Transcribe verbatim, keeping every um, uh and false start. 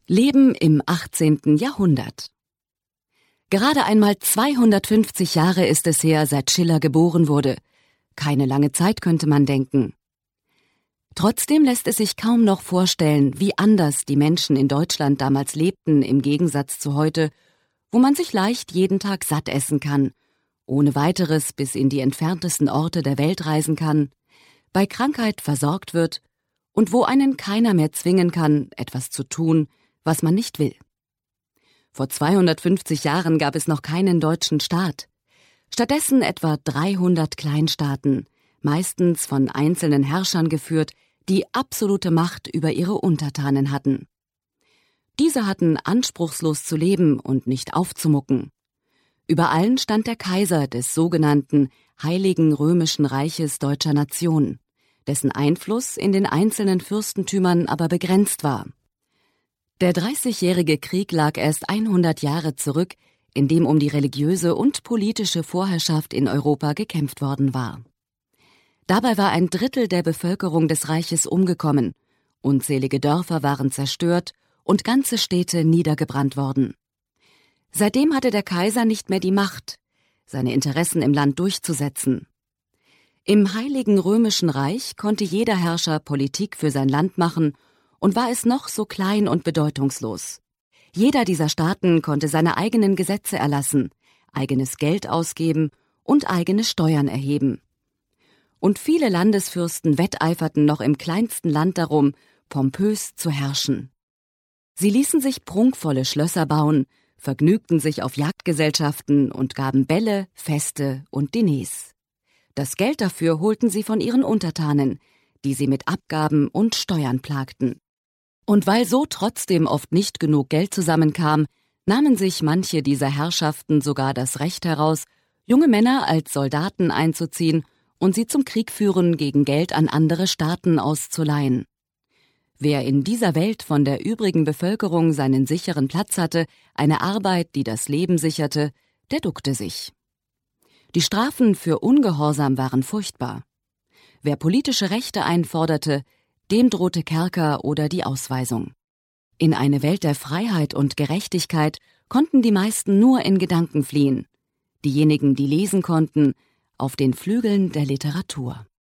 Leben im achtzehnten Jahrhundert. Gerade einmal zweihundertfünfzig Jahre ist es her, seit Schiller geboren wurde. Keine lange Zeit, könnte man denken. Trotzdem lässt es sich kaum noch vorstellen, wie anders die Menschen in Deutschland damals lebten im Gegensatz zu heute, wo man sich leicht jeden Tag satt essen kann, ohne weiteres bis in die entferntesten Orte der Welt reisen kann, bei Krankheit versorgt wird und wo einen keiner mehr zwingen kann, etwas zu tun, was man nicht will. Vor zweihundertfünfzig Jahren gab es noch keinen deutschen Staat. Stattdessen etwa dreihundert Kleinstaaten, meistens von einzelnen Herrschern geführt, die absolute Macht über ihre Untertanen hatten. Diese hatten anspruchslos zu leben und nicht aufzumucken. Über allen stand der Kaiser des sogenannten Heiligen Römischen Reiches deutscher Nation, dessen Einfluss in den einzelnen Fürstentümern aber begrenzt war. Der Dreißigjährige Krieg lag erst hundert Jahre zurück, in dem um die religiöse und politische Vorherrschaft in Europa gekämpft worden war. Dabei war ein Drittel der Bevölkerung des Reiches umgekommen, unzählige Dörfer waren zerstört und ganze Städte niedergebrannt worden. Seitdem hatte der Kaiser nicht mehr die Macht, seine Interessen im Land durchzusetzen. Im Heiligen Römischen Reich konnte jeder Herrscher Politik für sein Land machen und war es noch so klein und bedeutungslos. Jeder dieser Staaten konnte seine eigenen Gesetze erlassen, eigenes Geld ausgeben und eigene Steuern erheben. Und viele Landesfürsten wetteiferten noch im kleinsten Land darum, pompös zu herrschen. Sie ließen sich prunkvolle Schlösser bauen, vergnügten sich auf Jagdgesellschaften und gaben Bälle, Feste und Diners. Das Geld dafür holten sie von ihren Untertanen, die sie mit Abgaben und Steuern plagten. Und weil so trotzdem oft nicht genug Geld zusammenkam, nahmen sich manche dieser Herrschaften sogar das Recht heraus, junge Männer als Soldaten einzuziehen und sie zum Krieg führen gegen Geld an andere Staaten auszuleihen. Wer in dieser Welt von der übrigen Bevölkerung seinen sicheren Platz hatte, eine Arbeit, die das Leben sicherte, der duckte sich. Die Strafen für Ungehorsam waren furchtbar. Wer politische Rechte einforderte, dem drohte Kerker oder die Ausweisung. In eine Welt der Freiheit und Gerechtigkeit konnten die meisten nur in Gedanken fliehen, diejenigen, die lesen konnten, auf den Flügeln der Literatur.